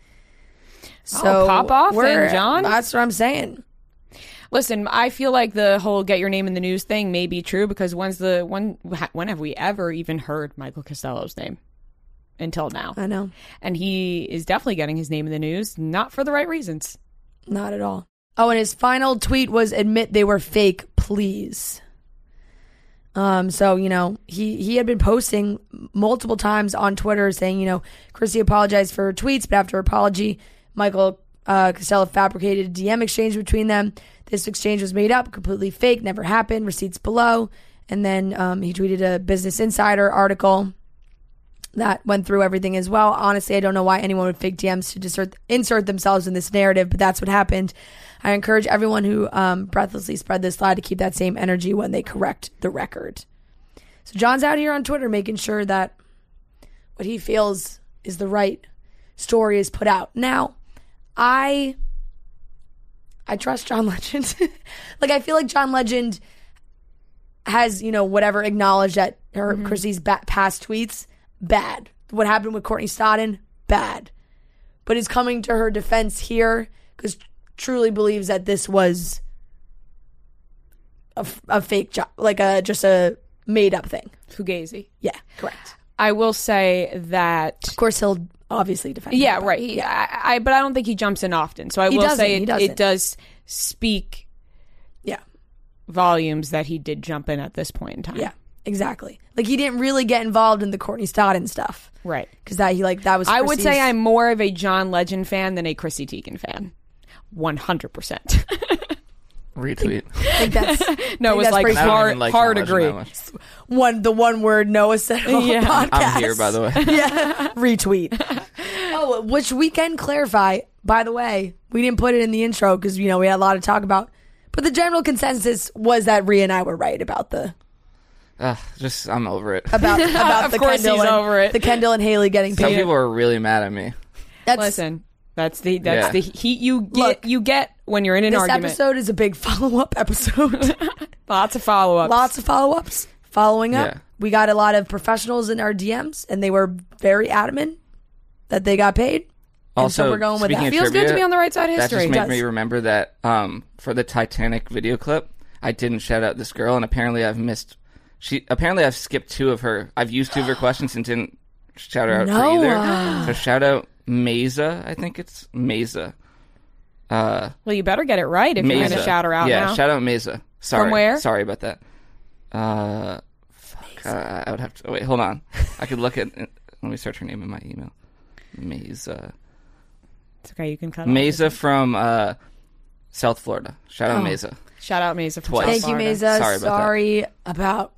So Oh, pop off we're- then, John. That's what I'm saying. Listen, I feel like the whole get your name in the news thing may be true because when's the when when have we ever even heard Michael Costello's name? Until now. I know. And he is definitely getting his name in the news, not for the right reasons. Not at all. Oh, and his final tweet was, admit they were fake, please. Um, so, you know, he, he had been posting multiple times on Twitter saying, you know, Chrissy apologized for her tweets, but after her apology, Michael uh, Costello fabricated a D M exchange between them. This exchange was made up, completely fake, never happened, receipts below. And then um, he tweeted a Business Insider article that went through everything as well. Honestly, I don't know why anyone would fake D Ms to insert, insert themselves in this narrative, but that's what happened. I encourage everyone who um, breathlessly spread this lie to keep that same energy when they correct the record. So John's out here on Twitter making sure that what he feels is the right story is put out. Now, I I trust John Legend. Like, I feel like John Legend has, you know, whatever, acknowledged that her mm-hmm. Chrissy's ba- past tweets, bad. What happened with Courtney Stodden, bad. But is coming to her defense here because truly believes that this was a, a fake job, like a just a made up thing. Fugazi. Yeah, correct. I will say that. Of course, he'll obviously defend. Yeah, him, right. He, yeah. I, I, but I don't think he jumps in often. So I He will doesn't, say he it, doesn't. it does speak Yeah, volumes that he did jump in at this point in time. yeah, exactly. Like, he didn't really get involved in the Courtney Stodden stuff, Right. Because that he like that was. I would Chrissy's- say I'm more of a John Legend fan than a Chrissy Teigen fan. one hundred percent. Retweet. I think that's No, it was that's like pretty I don't hard, even like hard that much, agree. that much. one the one word Noah said on Yeah. the podcast. I'm here, by the way. Yeah, retweet. Oh, which we can clarify. By the way, we didn't put it in the intro because you know we had a lot to talk about. But the general consensus was that Rhea and I were right about the Ugh, just I'm over it. about about Of the course Kendall he's and, over it. the Kendall and Haley getting Some paid. people are really mad at me. That's, Listen, that's the that's Yeah. the heat you get Look, you get when you're in an this argument. episode is a big follow up episode. Lots of follow ups. Lots of follow ups. Following up, Yeah. we got a lot of professionals in our D Ms, and they were very adamant that they got paid. And Also, so we're going with speaking that. of Feels good trivia, to be on the right side of That history. just It made does. me remember that um, for the Titanic video clip, I didn't shout out this girl, and apparently I've missed. She apparently I've skipped two of her. I've used two of her questions and didn't shout her out for either. So shout out Mesa. I think it's Mesa. Uh, Well, you better get it right if you're going to Mesa. shout her out yeah, now. shout out Mesa. Sorry, From where? Sorry about that. Uh, fuck. Uh, I would have to. Oh, wait, hold on. I could look at. Let me search her name in my email. Mesa. It's okay, you can cut it. Mesa from uh, South Florida. Shout out Oh. Mesa. Shout out Mesa from Twice. South Thank you, Florida. Mesa. Sorry about Sorry about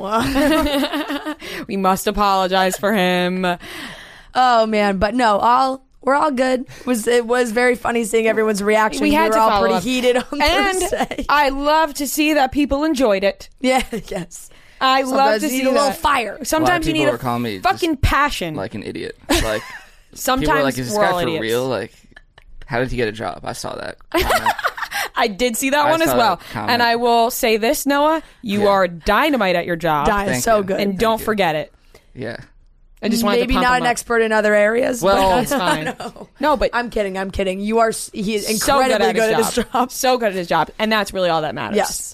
Noah. We must apologize for him. Oh man, but no, all we're all good. It was it was very funny seeing everyone's reaction. We had were to all follow pretty up. heated on And Thursday. I love to see that people enjoyed it. Yeah, yes. I love Sometimes to you see need a little that. fire. Sometimes you people need were calling me a fucking just passion. Like an idiot. Like Sometimes people were like, "Is this we're guy all for idiots. real? Like, how did he get a job?" I saw that comment. I did see that I one as saw well. that comment. And I will say this, Noah, you Yeah. are dynamite at your job. Dying Thank so you. good. And Thank don't you. forget it. Yeah. I just wanted Maybe to pump not him an up. expert in other areas. Well, but That's fine. no. No, but I'm kidding. I'm kidding. You are. s- He is so incredibly good at, his, his job. job. So good at his job. And that's really all that matters. Yes.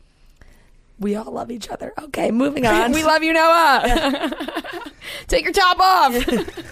We all love each other. Okay, moving on. We love you, Noah. Take your top off.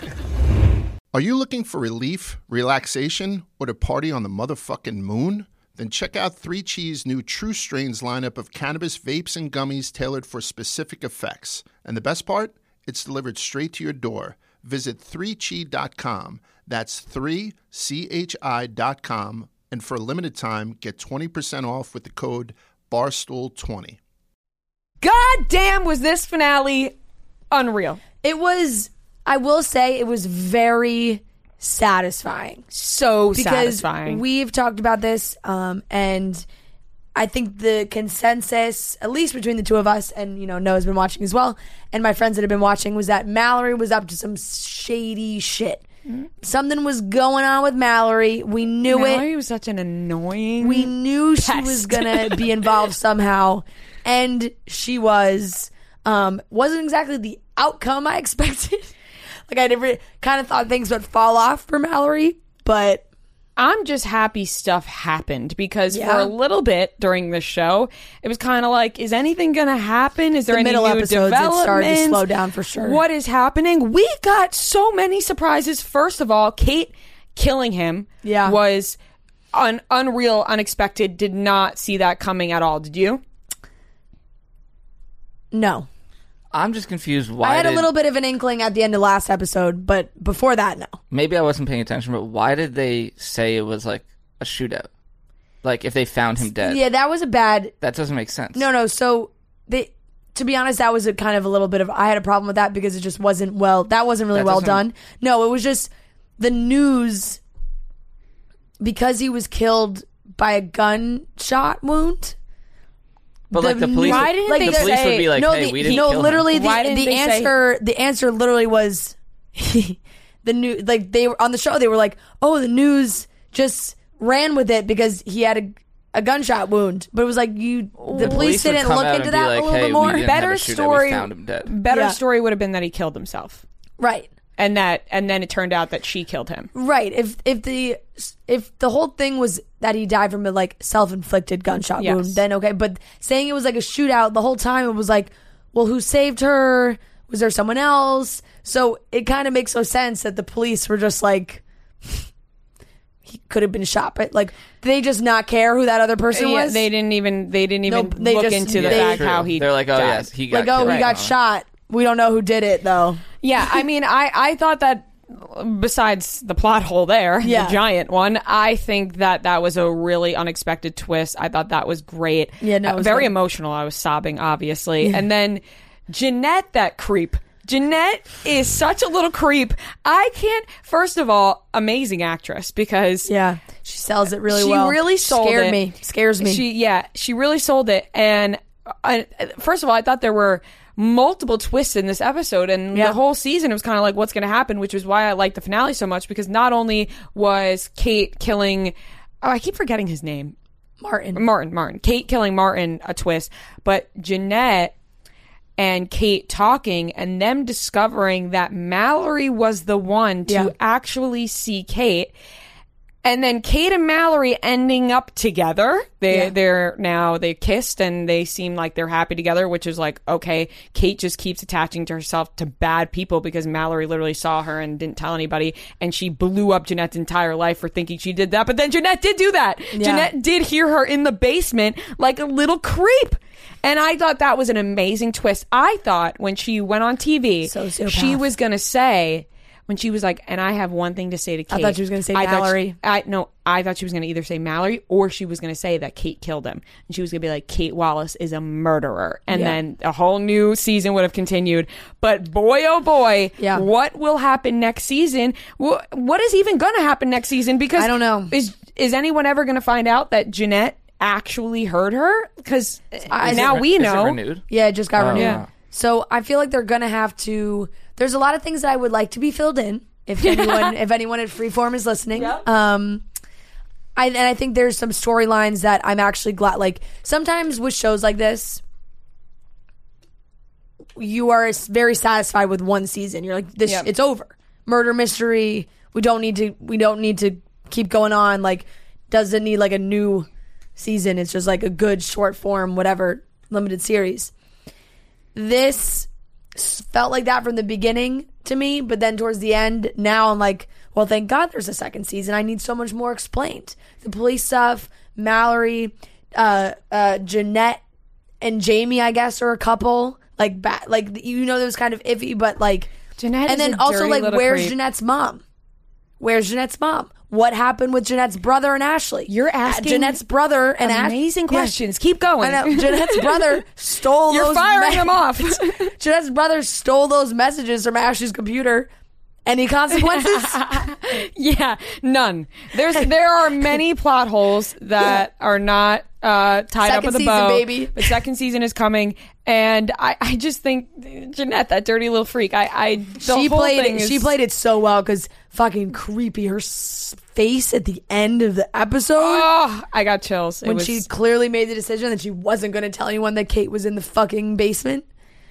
Are you looking for relief, relaxation, or to party on the motherfucking moon? Then check out three Chees' new True Strains lineup of cannabis vapes and gummies tailored for specific effects. And the best part? It's delivered straight to your door. Visit three chi dot com. That's three C H I dot com. And for a limited time, get twenty percent off with the code barstool twenty. God damn, was this finale unreal. It was. I will say it was very satisfying. So Because satisfying. we've talked about this, um, and I think the consensus, at least between the two of us, and you know, Noah's been watching as well, and my friends that have been watching, was that Mallory was up to some shady shit. Mm-hmm. Something was going on with Mallory. We knew Mallory it. was such an annoying. We knew she pest. was gonna be involved somehow, and she was. Um, wasn't exactly the outcome I expected. Like I never kind of thought things would fall off for Mallory, but I'm just happy stuff happened because Yeah. for a little bit during the show, it was kind of like, is anything going to happen? Is there The any middle new episodes, it started to developments? slow down for sure. What is happening? We got so many surprises. First of all, Kate killing him Yeah. was un- unreal, unexpected. Did not see that coming at all. Did you? no. I'm just confused. Why I had did, a little bit of an inkling at the end of last episode, but before that, no. Maybe I wasn't paying attention, but why did they say it was like a shootout? Like if they found him dead, Yeah, that was a bad. that doesn't make sense. No, no. So they, to be honest, that was a kind of a little bit of. I had a problem with that because it just wasn't well. That wasn't really That well doesn't- done. No, it was just the news because he was killed by a gunshot wound. but like the the police, why would, didn't like they the police say- would be like, no, "Hey, the, we didn't no, kill literally him." the, Why didn't the they say- answer. The answer literally was the new. Like they were on the show, they were like, "Oh, the news just ran with it because he had a, a gunshot wound." But it was like you, the, The police would didn't come look out into and be that like, a little "Hey, bit more. we didn't Better have a shootout, story- We found him dead. Better Yeah. story would have been that he killed himself. Right. And that, and then it turned out that she killed him. Right. If if the if the whole thing was that he died from a like self inflicted gunshot Yes. wound, then okay. But saying it was like a shootout the whole time, it was like, well, who saved her? Was there someone else? So it kind of makes no sense that the police were just like, he could have been shot, but like, did they just not care who that other person Yeah, was? they didn't even they didn't even Nope, they look just- into the they- fact True. how he. They're like, "Oh died. yes, he got like, oh, killed." he got shot. We don't know who did it though. Yeah, I mean, I, I thought that besides the plot hole there, Yeah. the giant one, I think that that was a really unexpected twist. I thought that was great. Yeah, no, it Uh, was very good. emotional. I was sobbing, obviously. And then Jeanette, that creep. Jeanette is such a little creep. I can't. First of all, amazing actress because Yeah, she sells it really she well. really sold Scared it. me. Scares me. She yeah, she really sold it. And I, first of all, I thought there were multiple twists in this episode, and Yeah. the whole season it was kind of like what's going to happen, which is why I liked the finale so much because not only was Kate killing, oh, I keep forgetting his name, Martin. Martin, Martin, Kate killing Martin a twist, but Jeanette and Kate talking and them discovering that Mallory was the one to Yeah. actually see Kate. And then Kate and Mallory ending up together. They, Yeah. They're now, they kissed and they seem like they're happy together, which is like, okay, Kate just keeps attaching to herself to bad people because Mallory literally saw her and didn't tell anybody. And she blew up Jeanette's entire life for thinking she did that. But then Jeanette did do that. Yeah. Jeanette did hear her in the basement like a little creep. And I thought that was an amazing twist. I thought when she went on T V, Sociopath. she was going to say, when she was like, and I have one thing to say to Kate. I thought she was gonna say I thought Mallory. she- I no, I thought she was going to either say Mallory or she was going to say that Kate killed him. And she was going to be like, Kate Wallace is a murderer. And Yeah. then a whole new season would have continued. But boy, oh boy, Yeah. what will happen next season? Wh- What is even going to happen next season? Because I don't know. Is, is anyone ever going to find out that Jeanette actually heard her? Because I- now Is it- we is it know. renewed? Yeah, it just got Oh, renewed. yeah. So I feel like they're gonna have to. There's a lot of things that I would like to be filled in. If anyone, if anyone at Freeform is listening, um, I and I think there's some storylines that I'm actually glad. Like sometimes with shows like this, you are s- very satisfied with one season. You're like, this, Yep. it's over. Murder mystery. We don't need to. We don't need to keep going on. Like, doesn't need like a new season. It's just like a good short form, whatever limited series. This s- felt like that from the beginning to me, but then towards the end, now I'm like, well, thank God there's a second season. I need so much more explained. The police stuff, Mallory, uh, uh, Jeanette, and Jamie, I guess, are a couple. Like, ba- like you know, that was kind of iffy, but like, Jeanette and is then a also dirty like, little where's creep. Jeanette's mom? Where's Jeanette's mom? What happened with Jeanette's brother and Ashley? You're Uh, asking Jeanette's brother and Ash- amazing Yeah. questions. Keep going. I know. Jeanette's brother stole You're those firing me- them off. Jeanette's brother stole those messages from Ashley's computer. Any consequences? Yeah, none. There's there are many plot holes that are not uh, tied up Second with a season, bow. baby. The second season is coming, and I, I just think Jeanette, that dirty little freak. I, I the she whole played thing it. is, She played it so well because fucking creepy. Her s- face at the end of the episode Oh, I got chills. It when was, she clearly made the decision that she wasn't going to tell anyone that Kate was in the fucking basement.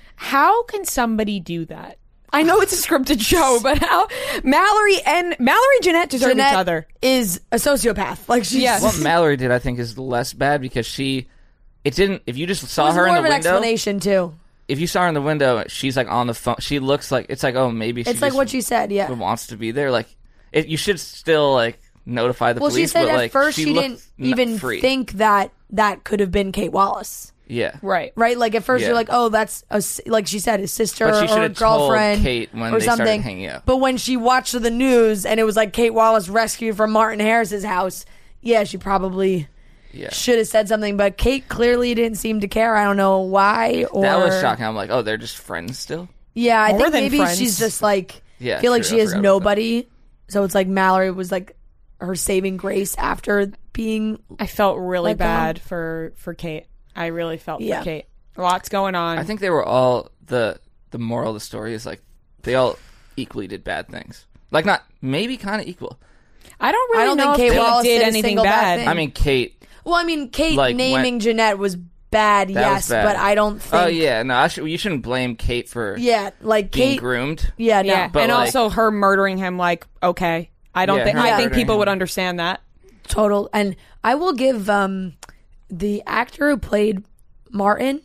how can somebody do that? I know it's a scripted show, but how Mallory and Mallory and Jeanette deserve Jeanette each other. is a sociopath. Like she's Yes. What Mallory did, I think, is less bad because she, it didn't. If you just it saw was her more in of the an window, explanation too. if you saw her in the window, she's like on the phone. She looks like it's like, oh, maybe she It's like just what she said. Yeah. wants to be there. Like, it, you should still like notify the Well, she police. said but, at like, first she, looked didn't n- even free. think that that could have been Kate Wallace. Yeah, Right. Right? Like at first Yeah. you're like, oh, that's a, s- like she said, his sister But she should or a have told girlfriend Kate when or they started something. hanging out. But when she watched the news and it was like Kate Wallace rescued from Martin Harris's house, yeah, she probably Yeah. should have said something. But Kate clearly didn't seem to care. I don't know why. Or That was shocking. I'm like, oh, they're just friends still. Yeah, I More think than maybe friends. she's just like Yeah, feel like true. she I has forgot about nobody. So it's like Mallory was like her saving grace after being I felt really Let go. bad for for Kate. I really felt Yeah. for Kate. Lots going on. I think they were all the the moral of the story is like they all equally did bad things. Like not maybe kind of equal. I don't really I don't know think if Kate Kate Wallace did did a anything single bad bad. thing. I mean, Kate. Well, I mean, Kate Like, naming when- Jeanette was bad, That yes, was bad. but I don't think. Oh yeah, no, I should, you shouldn't blame Kate for Yeah, like being Kate. groomed. Yeah, no. Yeah, But, and like- also her murdering him. Like, okay, I don't Yeah, think her I think murdering people him. would understand that. Total. And I will give um the actor who played Martin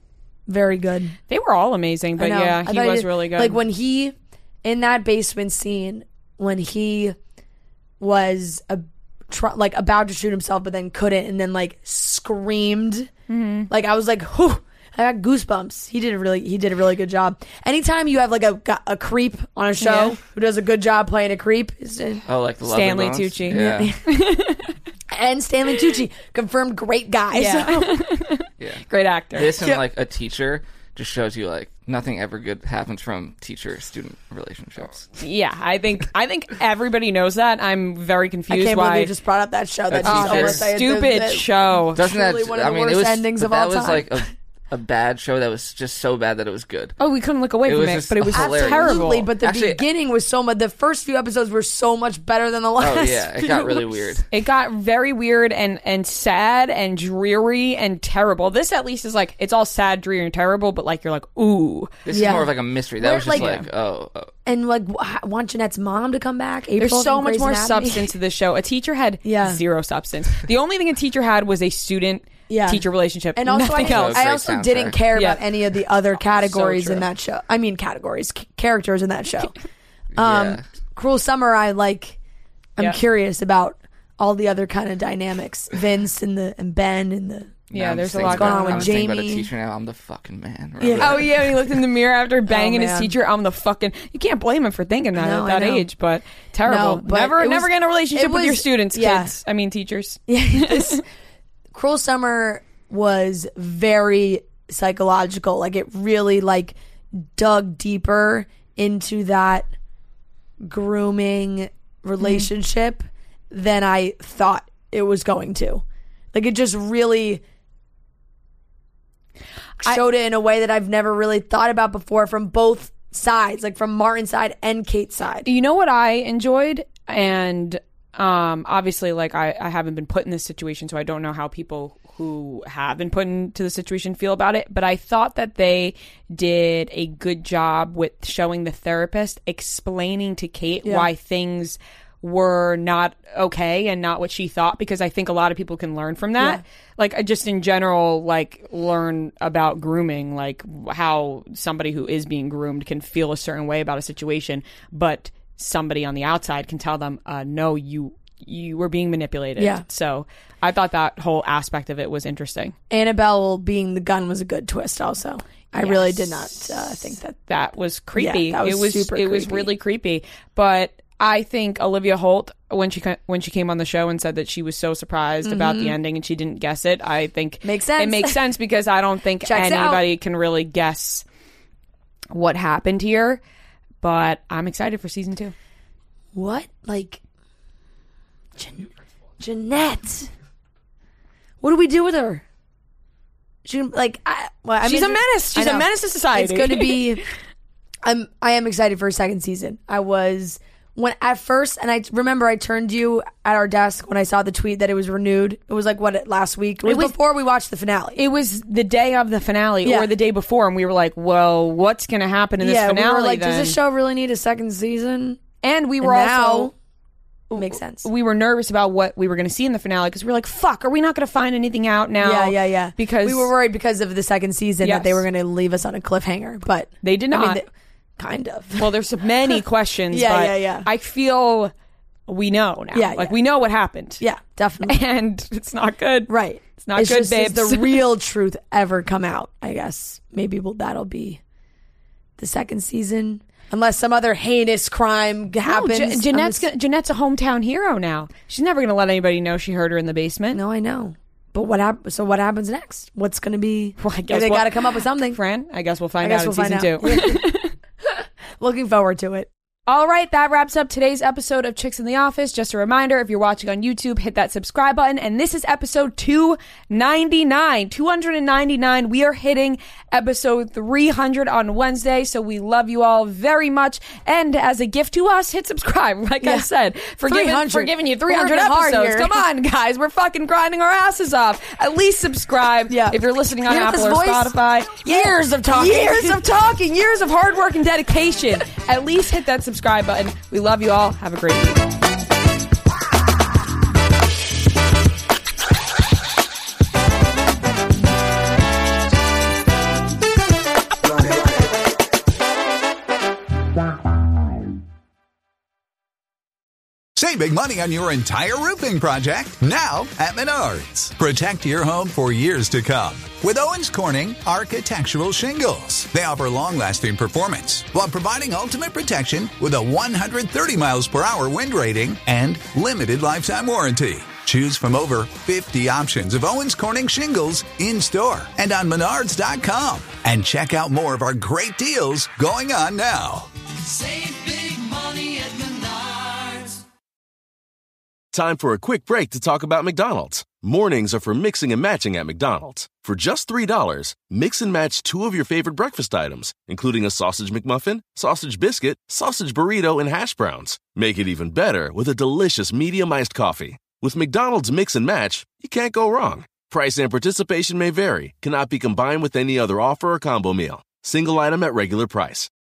very good. They were all amazing, but I know. yeah, I he thought was did- really good. Like when he in that basement scene when he was a tr- like about to shoot himself, but then couldn't, and then like screamed. Mm-hmm. Like I was like, whew. I got goosebumps. He did a really he did a really good job. Anytime you have like a a creep on a show Yeah. who does a good job playing a creep, is Oh, like the Stanley Lovely Bones? Tucci. Yeah. and Stanley Tucci confirmed great guy. Yeah. So. yeah. Great actor. This and Yeah. like a teacher just shows you like nothing ever good happens from teacher-student relationships. Yeah, I think I think everybody knows that. I'm very I confused can't why. believe you just brought up that show. That's Oh, just that almost like- stupid that- show. Doesn't that? Truly one of I the mean, it worst was. endings but of that all was time. like a, a bad show that was just so bad that it was good. Oh, we couldn't look away It from was it, just but it was hilarious. terrible. Absolutely, but the Actually- beginning was so much. The first few episodes were so much better than the last. Oh yeah, it got few. really weird. It got very weird and, and sad and dreary and terrible. This at least is like, it's all sad, dreary, and terrible, but like, you're like, ooh. This Yeah. is more of like a mystery. That Where, was just like- like, oh, oh. And like, w- want Jeanette's mom to come back? April There's so from much Grey's more Anatomy? substance to this show. A teacher had Yeah. zero substance. The only thing a teacher had was a student Yeah. teacher relationship. And also, nothing I, else. I Great also soundtrack. didn't care about Yeah. any of the other categories true. in that show. I mean, categories, c- characters in that show. Um, Yeah. Cruel Summer, I like. I'm Yeah. curious about all the other kind of dynamics. Vince and the and Ben and the. Yeah, I'm there's just a lot thinking going on about- with I'm thinking about a Jamie. teacher now. I'm the fucking man. Yeah. Oh yeah, he looked in the mirror after banging his man. teacher. I'm the fucking. You can't blame him for thinking that No, at I that know. age, but terrible. No, but never, it was- never get in a relationship it with your was- students, yeah. kids. I mean, teachers. Yeah, this Cruel Summer was very psychological. Like it really like dug deeper into that grooming relationship than I thought it was going to. Like it just really showed it in a way that I've never really thought about before from both sides, like from Martin's side and Kate's side. You know what I enjoyed, and um, obviously, like I, I haven't been put in this situation, so I don't know how people who have been put into the situation feel about it. But I thought that they did a good job with showing the therapist explaining to Kate Yeah. why things were not okay and not what she thought, because I think a lot of people can learn from that. Yeah. Like I just in general, like learn about grooming, like how somebody who is being groomed can feel a certain way about a situation, but somebody on the outside can tell them, uh, no, you you were being manipulated. Yeah. So I thought that whole aspect of it was interesting. Annabelle being the gun was a good twist also. I really did not uh, think that. That was creepy. Yeah, that was it was super it was creepy. really creepy. But I think Olivia Holt, when she ca- when she came on the show and said that she was so surprised about the ending and she didn't guess it, I think Makes sense. It makes sense because I don't think Checks anybody can really guess what happened here. But I'm excited for season two. What? Like, Jan- Jeanette. What do we do with her? She like I, well, I She's mean, a menace. She's I a know. menace to society. It's going to be. I'm. I am excited for a second season. I was when at first, and I remember I turned to you at our desk when I saw the tweet that it was renewed. It was like what last week. It was, It was- before we watched the finale. It was the day of the finale Yeah. or the day before, and we were like, well, what's going to happen in this yeah, finale we were like, then? does this show really need a second season? And we And were now, also... makes sense. We were nervous about what we were going to see in the finale because we were like, fuck, are we not going to find anything out now? Yeah, yeah, yeah. Because we were worried because of the second season Yes. that they were going to leave us on a cliffhanger, but They did I mean, not. they- kind of. Well, there's so many questions, Yeah, but yeah, yeah. I feel we know now. Yeah, like yeah. we know what happened. Yeah, definitely. And it's not good. Right. It's not it's good, just, is babes. the real truth ever come out, I guess. Maybe we'll, that'll be the second season. Unless some other heinous crime No, happens. Je- I'm Jeanette's, just- gonna, Jeanette's a hometown hero now. She's never going to let anybody know she heard her in the basement. No, I know. But what hap- So what happens next? What's going to be... Well, I guess they we'll- got to come up with something. Fran, I guess we'll I find guess out we'll in find season out. two. Looking forward to it. All right, that wraps up today's episode of Chicks in the Office. Just a reminder, if you're watching on YouTube, hit that subscribe button. And this is episode two ninety-nine. two ninety-nine. We are hitting episode three hundred on Wednesday, so we love you all very much. And as a gift to us, hit subscribe. Like I Yeah. said, for giving, three hundred. for giving you three hundred Working hard episodes. here. Come on, guys. We're fucking grinding our asses off. At least subscribe Yeah. if you're listening on Hear Apple this or voice? Spotify. Years of talking. Years of talking. Years of hard work and dedication. At least hit that subscribe button. We love you all. Have a great week. Save big money on your entire roofing project now at Menards. Protect your home for years to come with Owens Corning Architectural Shingles. They offer long-lasting performance while providing ultimate protection with a one hundred thirty miles per hour wind rating and limited lifetime warranty. Choose from over fifty options of Owens Corning shingles in-store and on Menards dot com. And check out more of our great deals going on now. Save big money at Menards. Time for a quick break to talk about McDonald's. Mornings are for mixing and matching at McDonald's. For just three dollars, mix and match two of your favorite breakfast items, including a sausage McMuffin, sausage biscuit, sausage burrito, and hash browns. Make it even better with a delicious medium iced coffee. With McDonald's Mix and Match, you can't go wrong. Price and participation may vary. Cannot be combined with any other offer or combo meal. Single item at regular price.